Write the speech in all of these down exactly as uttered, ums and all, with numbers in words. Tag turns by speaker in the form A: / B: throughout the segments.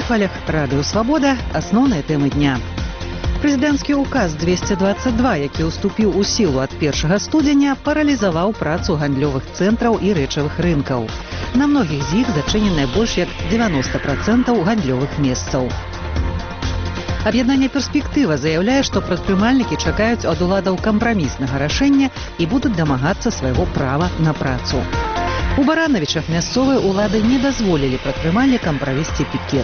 A: хвалях радыё «Свабода» асноўныя тэмы дня. Прэзідэнцкі ўказ двести двадцать два, які ўступіў у сілу ад першага студзеня, паралізаваў працу гандлёвых цэнтраў і рэчавых рынкаў. На многіх з іх зачыненыя больш як девяносто процентов гандлёвых месцаў. Аб'яднанне «Перспектыва» заяўляе, што прадпрымальнікі чакаюць ад уладаў кампраміснага рашэння і будуць дамагацца свайго права на працу. У Баранавічах мясцовыя ўлады не дазволілі прадпрымальнікам правесці пікет.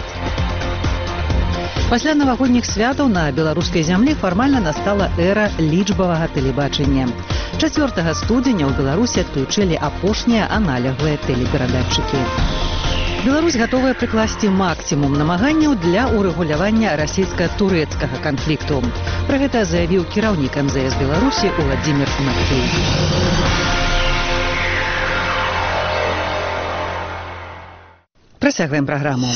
A: Пасля навагодніх святаў на беларускай зямлі фармальна настала эра лічбавага тэлебачання. чацвёртага студзеня ў Беларусі адключылі апошнія аналеглыя тэлеперадатчыкі. Беларусь гатовая прыкласці максімум намаганняў для ўрэгулявання расійска-турэцкага канфлікту. Пра гэта заявіў кіраўнік эм зэ эс Беларусі Уладзімір Матвей. Працягваем праграму.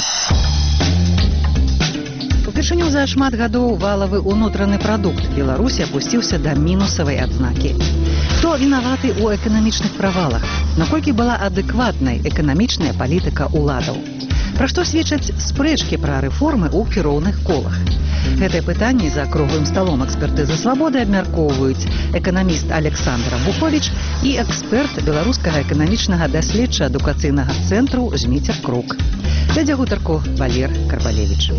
A: Упершыню за шмат гадоў валавы ўнутраны прадукт Беларусі апусціўся да мінусавай адзнакі. Хто вінаваты ў эканамічных правалах? Наколькі была адэкватнай эканамічная палітыка ўладаў? Пра што сведчаць спрэчкі пра рэформы ў кіроўных колах? Гэтае пытанне за круглым сталом экспертызы «Свабоды» абмяркоўваюць эканаміст Александр Абухович і эксперт беларускага эканамічнага даследча-адукацыйнага цэнтру «Зміцер Крук». Вядзе гутарку Валер Карбалевіч.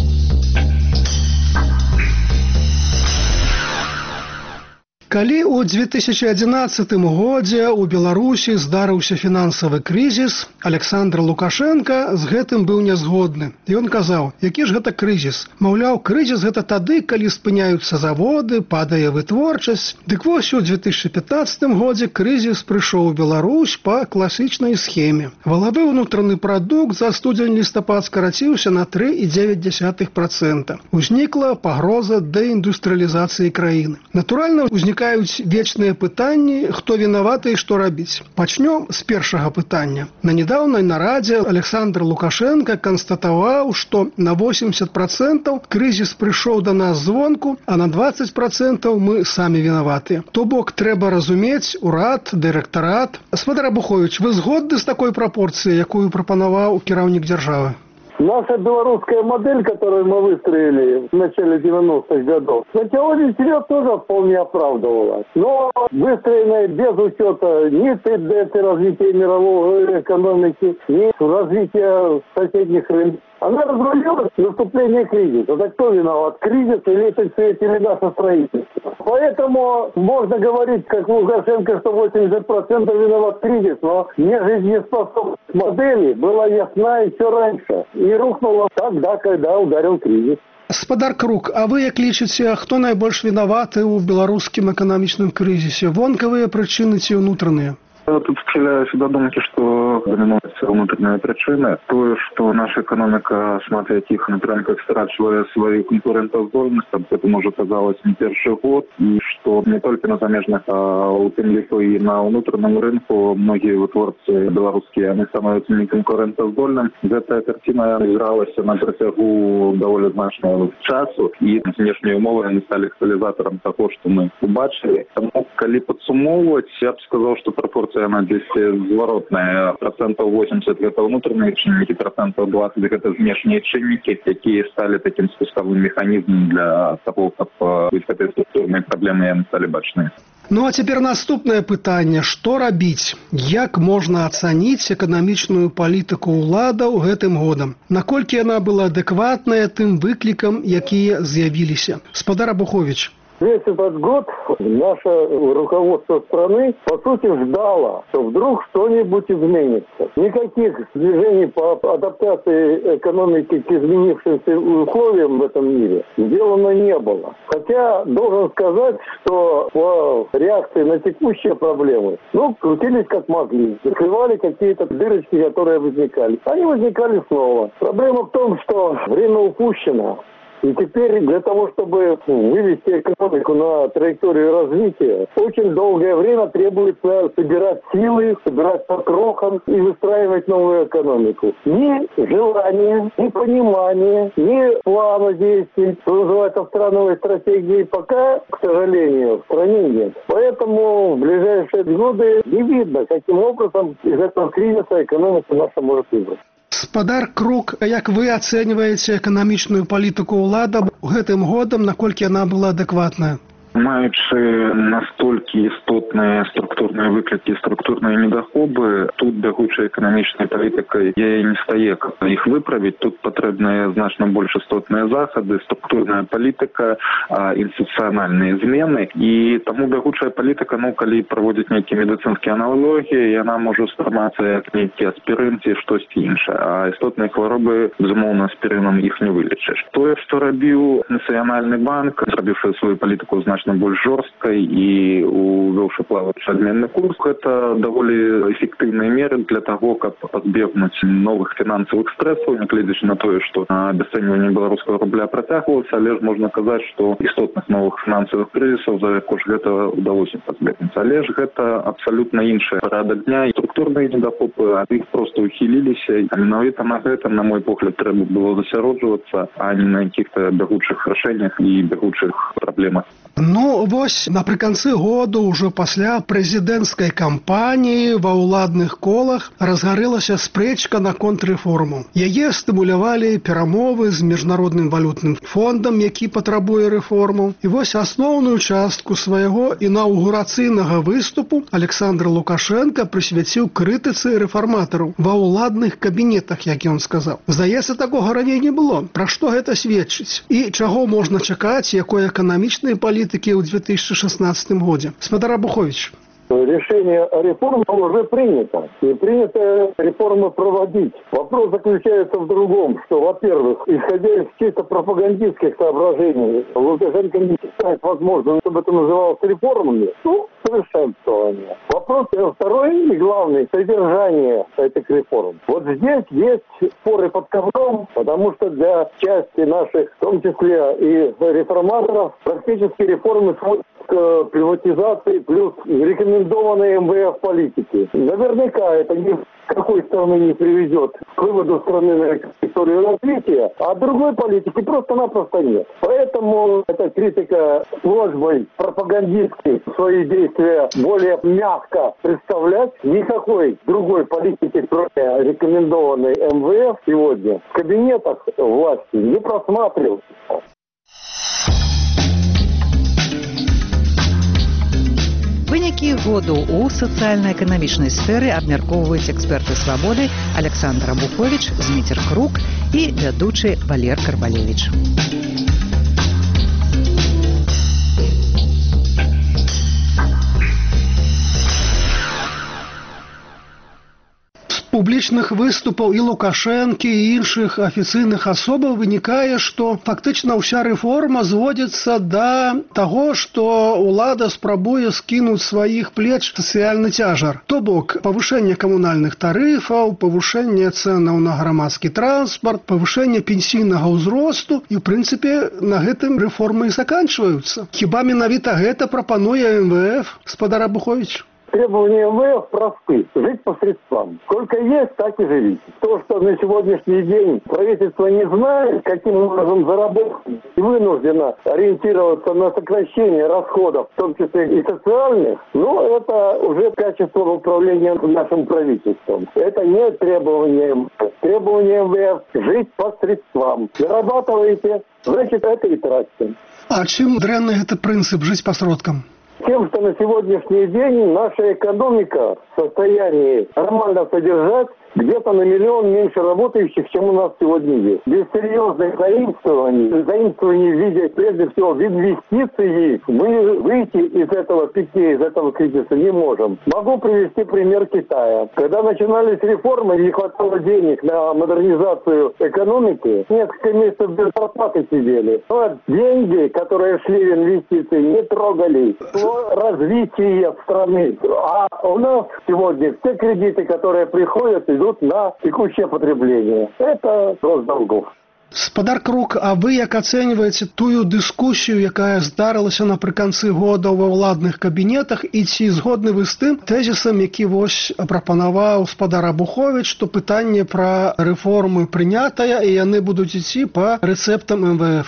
B: Калі ў две тысячи адзінаццатым годзе ў Беларусі здарыўся фінансавы крызіс, Александр Лукашенко з гэтым быў нязгодны. Ён казаў, які ж гэта крызіс? Маўляў, крызіс гэта тады, калі спыняюцца заводы, падае вытворчасць. Дык вось у две тысячи пятнаццатым годзе крызіс прыйшоў у Беларусь па класічнай схеме. Валавы ўнутраны прадукт за студзень-лістапад скараціўся на тры і дзевяць дзесятых процента. Узнікла пагроза дэіндустрыялізацыі краіны. Натуральна, узнікаюць вечныя пытанні, хто вінаваты і што рабіць. Пачнём з першага пытання. На нядаўнай нарадзе Александр Лукашенко канстатаваў, што на восемьдесят процентов крызіс прыйшоў да нас звонку, а на двадцать процентов мы самі вінаватыя. То бок трэба разумець урад, дырэктарат. Спадар Абухович, вы згодны з такой прапорцыяй, якую прапанаваў кіраўнік дзяржавы?
C: Наша белорусская модель, которую мы выстроили в начале девяностых годов, на теории себя тоже вполне оправдывалась. Но выстроенная без учета ни тенденций развития мировой экономики, ни развития соседних рынков, она развалилась в наступлении кризиса. Так кто виноват? Кризис или это все или наше строительство? Поэтому можно говорить, как Лукашенко, что восемьдесят процентов виноват кризис, но нежизнеспособность модели была ясна еще раньше. И рухнула тогда, когда ударил кризис.
B: Спадар Крук, а вы як лічыце, хто найбольш вінаваты ў беларускім эканамічным крызісе? Вонкавыя прычыны ці ўнутраныя?
D: Тут схиляюсь до думки, что доминуются внутренние причины. То, что наша экономика, шмат яких напрямках страчивая свою конкурентоздольность, это уже казалось не первый год, и что не только на замежных, а у тем лихо и на внутреннем рынку многие вытворцы белорусские, они становятся неконкурентоздольными. Эта картина игралась на протягу довольно значного часу, и внешние умовы они стали катализатором того, что мы убачили. Тому, коли подсумовывать, я бы сказал, что пропорция она здесь зворотная. Процентов восемьдесят это внутренние чинники, процентов двадцать это внешние чинники, которые стали таким спусковым механизмом для того, как быть этой структурной проблемой, они стали бачныя.
B: Ну а цяпер наступнае пытанне, што рабіць? Як можна ацаніць эканамічную палітыку ўладаў гэтым годам? Наколькі яна была адэкватная тым выклікам, якія з'явіліся? Спадар Абухович.
C: Весь этот год наше руководство страны, по сути, ждало, что вдруг что-нибудь изменится. Никаких движений по адаптации экономики к изменившимся условиям в этом мире сделано не было. Хотя, должен сказать, что по реакции на текущие проблемы, ну, крутились как могли, закрывали какие-то дырочки, которые возникали. Они возникали снова. Проблема в том, что время упущено. И теперь для того, чтобы вывести экономику на траекторию развития, очень долгое время требуется собирать силы, собирать по крохам и выстраивать новую экономику. Ни желания, ни понимания, ни плана действий, что называется страновой стратегии, пока, к сожалению, в стране нет. Поэтому в ближайшие годы не видно, каким образом из этого кризиса экономика наша может выбраться.
B: Спадар Крук, як вы ацэньваеце эканамічную палітыку ўлады гэтым годам, наколькі яна была адэкватная?
D: Маючы настолькі істотныя структурныя выклікі, структурныя недахопы, тут бягучай эканамічнай палітыкай яе не стае, каб іх выправіць. Тут патрэбныя значна больш істотныя захады, структурная палітыка, інстытуцыянальныя змены. І таму бягучая палітыка, ну, калі праводзіць нейкія медыцынскія аналогіі, яна можа ўспрымацца як нейкі аспірын ці штосьці іншае. А істотныя хваробы, безумоўна, аспірынам іх не вылечыш. Тое, што рабіў Нацыянальны банк, зрабіўшы сваю палітыку значна больш жорсткай і увёўшы плаваючы адменны курс, гэта даволі эфектыўныя меры для таго, каб пазбегнуць новых фінансавых стрэсаў, нягледзячы на тое, што абясцэньванне беларускага рубля працягвалася, але ж можна казаць, што істотных новых фінансавых крызісаў за кошт гэтага ўдалося пазбегнуць. Але ж гэта абсалютна іншая парадак дня, і структурныя недахопы ад іх проста ухіліліся. А менавіта на гэта, на мой погляд, трэба было засяроджвацца, а не на якіх-то бягучых рашэннях і бягучых праблемах.
B: Ну, вось, напрыканцы году, ўжо пасля прэзідэнцкай кампаніі ва ўладных колах разгарэлася спрэчка наконт рэформу. Яе стымулявалі перамовы з Міжнародным валютным фондам, які патрабуе рэформу. І вось асноўную частку свайго інаўгурацыйнага выступу Александр Лукашенко прысвяціў крытыцы рэфарматараў ва ўладных кабінетах, як ён сказаў. Здаецца, такога раней не было. Пра што гэта сведчыць? І чаго можна чакаць, якой эканамічнай палітыкі ў две тысячи шестнадцатым годзе? Спадар Абухович.
C: Решение о реформе уже принято. И принято реформы проводить. Вопрос заключается в другом, что, во-первых, исходя из чисто пропагандистских соображений, Лукашенко не считает возможным, чтобы это называлось реформами, ну, совершенствование. Вопрос второй и главный — содержание этих реформ. Вот здесь есть споры под ковром, потому что для части наших, в том числе и реформаторов, практически реформы сводятся к приватизации плюс рекомендованной эм вэ эф политики. Наверняка это ни с какой стороны не приведет к выводу страны на историю развития, а другой политики просто-напросто нет. Поэтому эта критика службой пропагандистской свои действия более мягко представлять, никакой другой политики, кроме рекомендованной эм вэ эф, сегодня в кабинетах власти не просматривается.
A: Вынікі году ў сацыяльна-эканамічнай сферы абмяркоўваюць эксперты «Свабоды» Александр Абухович, Зміцер Крук і вядучы Валер Карбалевіч.
B: Публічных выступаў і Лукашэнкі, і іншых афіцыйных асобаў вынікае, што фактычна ўся рэформа зводзіцца да таго, што ўлада спрабуе скінуць сваіх плеч сацыяльны цяжар. То бок, павышэнне камунальных тарыфаў, павышэнне цэнаў на грамадскі транспарт, павышэнне пенсійнага ўзросту, і, ў прынцыпе, на гэтым рэформы і заканчваюцца. Хіба менавіта гэта прапануе эм вэ эф, спадар Абухович?
C: Требования эм вэ эф просты. Жить по средствам. Сколько есть, так и живите. То, что на сегодняшний день правительство не знает, каким образом заработать, и вынуждено ориентироваться на сокращение расходов, в том числе и социальных, ну, это уже качество управления нашим правительством. Это не требование эм вэ эф. Требование эм вэ эф – жить по средствам. Зарабатываете, значит, это и тратите.
B: А чым дрэнны гэты прынцып жыць па сродкам?
C: Тем, что на сегодняшний день наша экономика в состоянии нормально содержать где-то на миллион меньше работающих, чем у нас сегодня есть. Без серьезных заимствований, заимствований в виде, прежде всего, в инвестиции, мы выйти из этого пике, из этого кризиса не можем. Могу привести пример Китая. Когда начинались реформы, не хватало денег на модернизацию экономики, несколько месяцев без зарплаты сидели. Но деньги, которые шли в инвестиции, не трогали развитие страны. А у нас сегодня все кредиты, которые приходят, идут на текущее потребление. Это рост долгов.
B: Спадар Крук, а вы як ацэньваеце тую дыскусію, якая здарылася напрыканцы года ва ўладных кабінетах, і ці згодны вы з тым тэзісам, які вось прапанаваў спадар Абухович, што пытанне пра рэформы прынятае, і яны будуць ісці па рэцэптам эм вэ эф?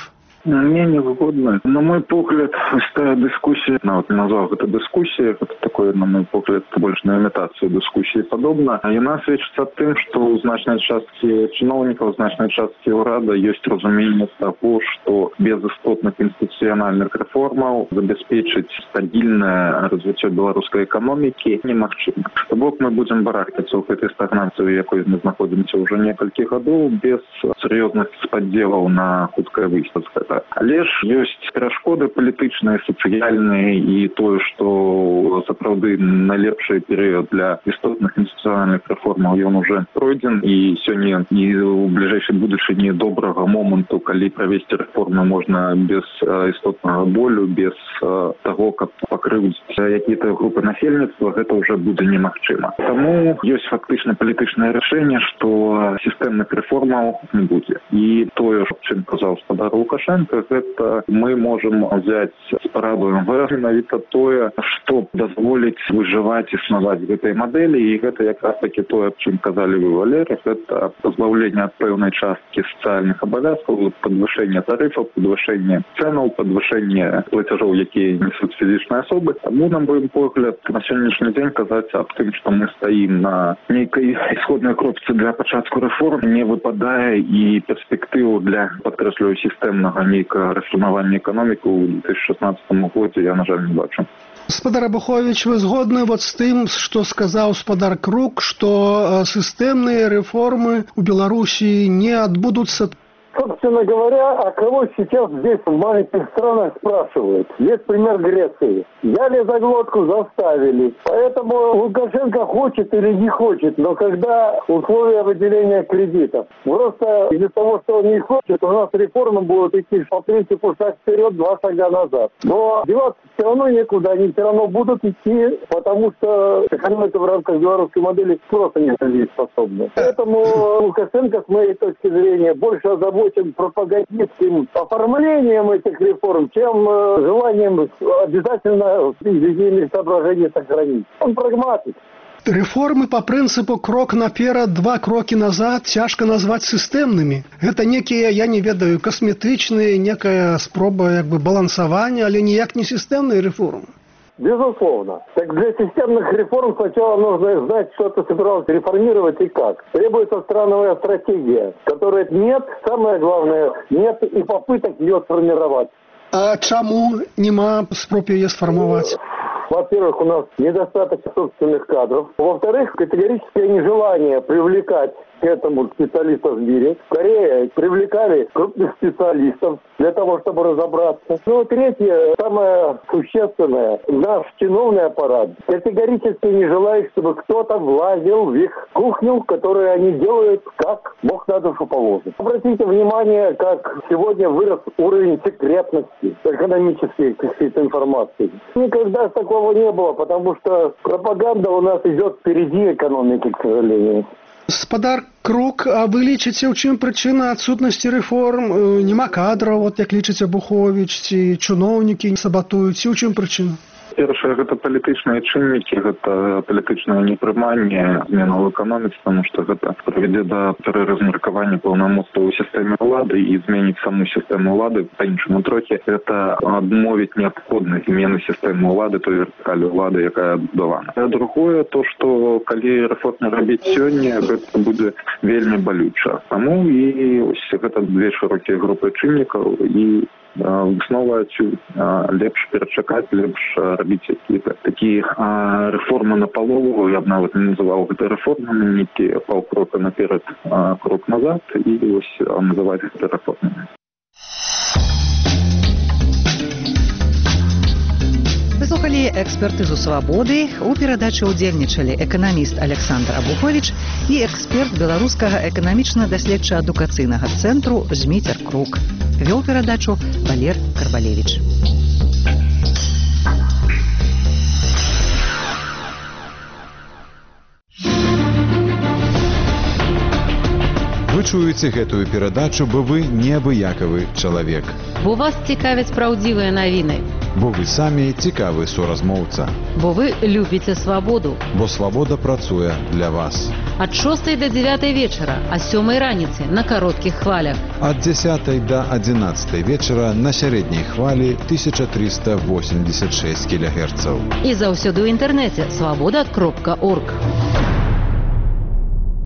D: Мне не згодны. На мой погляд, тая дыскусія, нават не назваў гэта дыскусія, гэта такое, на мой погляд, больш на імітацыю дыскусіі падобна. Яна сведчыць аб тым, што ў значнай часткі чыноўнікаў, у значнай часткі ўрада ёсць разуменне таго, што без істотных інстытуцыянальных рэформаў забяспечыць стабільнае развіццё беларускай эканомікі немагчыма. То бок мы будзем барахтацца ў гэтай стагнацыі, у якой мы знаходзімся ўжо некалькі гадоў, без сур'ёзных спадзелаў на хуткае выйсце з гэтага. Але ж ёсць перашкоды палітычныя, сацыяльныя і тое, што сапраўды найлепшы перыяд для істотных інстытуцыянальных рэформаў ён уже пройдзен, і сёння і ў бліжэйшай будучыні добрага моманту, калі правесці рэформы можна без істотнага болю, без таго, каб пакрыўдзіць якія-то групы насельніцтва, гэта ўжо будзе немагчыма. Таму ёсць фактычна палітычнае рашэнне, што сістэмных рэформаў не будзе. І тое, чым казаў гаспадар Лукашенко, гэта мы можам взяць з параду эм вэ менавіта тое, што дазволіць выжываць, існаваць гэтай мадэлі, і гэта якраз такі тое, аб чым казалі вы, Валерый, гэта пазбаўленне ад пэўнай часткі сацыяльных абавязкаў, падвышэнне тарыфаў, падвышэнне цэнаў, падвышэнне плацяжоў, якія несуць фізічныя асобы. Таму, на мой погляд, на сённяшні дзень казаць аб тым, што мы стаім на нейкай ісходнай кропцы для пачатку рэформ, не выпадае, і перспектыву для, падкрэслюю, сістэмнага нейкага рэформавання эканомікі ў две тысячи шестнадцатым годзе я, на жаль, не бачу.
B: Гаспадар Абухович, вы згодны вот з тым, што сказаў гаспадар Крук, што сістэмныя рэформы ў Беларусі не адбудуцца?
C: Собственно говоря, а кого сейчас здесь в маленьких странах спрашивают? Есть пример Греции. Взяли за глотку, заставили. Поэтому Лукашенко хочет или не хочет, но когда условия выделения кредитов. Просто из-за того, что он не хочет, у нас реформы будут идти по принципу шаг вперед, два шага назад. Но деваться все равно некуда, они все равно будут идти, потому что экономика в рамках белорусской модели просто не жизнеспособна. Поэтому Лукашенко, с моей точки зрения, больше озабочен пропагандистским оформлением этих реформ, чем э, желанием обязательно идейные соображения сохранить. Он прагматик.
B: Рэформы па прынцыпу крок наперад, два крокі назад цяжка назваць сістэмнымі. Гэта некія, я не ведаю, касметычныя, некая спроба як бы балансавання, але ніяк не сістэмныя рэформы.
C: Безусловно. Так для системных реформ сначала нужно знать, что ты собирался реформировать и как. Требуется страновая стратегия, которой нет, самое главное, нет и попыток ее сформировать.
B: А чаму нема спроб яе сфармаваць?
C: Во-первых, у нас недостаток собственных кадров. Во-вторых, категорическое нежелание привлекать к этому специалистов в мире. В Корее привлекали крупных специалистов для того, чтобы разобраться. Ну, третье, самое существенное, наш чиновный аппарат категорически не желает, чтобы кто-то влазил в их кухню, которую они делают, как Бог на душу положит. Обратите внимание, как сегодня вырос уровень секретности экономической какой-то информации. Никогда такого не было, потому что пропаганда у нас идет впереди экономики, к сожалению.
B: Гаспадар Крук, а вы лічыце, у чым прычына адсутнасці рэформ? Нема кадраў, от як лічыць Абухович, ці чыноўнікі сабатуюць, ці ў чым прычына?
D: Першае, гэта палітычныя чыннікі, гэта палітычнае непрыманне зменаў у эканоміцы, таму што гэта прывядзе да пераразмеркавання паўнамоцтва ў сістэме ўлады і зменіць саму сістэму ўлады па-іншаму трохі. Гэта адмовіць неабходнасць змены сістэмы ўлады, той вертыкалі ўлады, якая адбудавана. А другое, то, што калі рэформы рабіць сёння, гэта будзе вельмі балюча. Таму і ось гэта две шырокія групы чыннікаў, і высновы адсюль лепш перачакаць, лепш рабіць якія-то такія рэформы на палову, я б нават не называў гэта рэформамі, нейкія паўкрока наперад, крок назад, і ось называць гэта рэформамі.
A: Выслухалі экспертызу «Свабоды». У перадачы ўдзельнічалі эканаміст Александр Абухович і эксперт беларускага эканамічна-даследча-адукацыйнага цэнтру Зміцер Крук. Вёў перадачу Валер Карбалевич.
E: Вы чуеце гэтую перадачу, бо вы неабыякавы чалавек.
F: Бо вас цікавяць праўдзівыя навіны.
E: Бо вы самі цікавы суразмоўца.
F: Бо вы любіце свабоду.
E: Бо свабода працуе для вас.
F: Ад шостай да дзявятай вечара, а сёмай раніцы на кароткіх хвалях.
E: Ад дзясятай да адзінаццатай вечара на сярэдняй хвалі тысяча трыста восемьдесят шесть кілогерцаў.
F: І заўсёды ў інтэрнэце свабода кропка орг.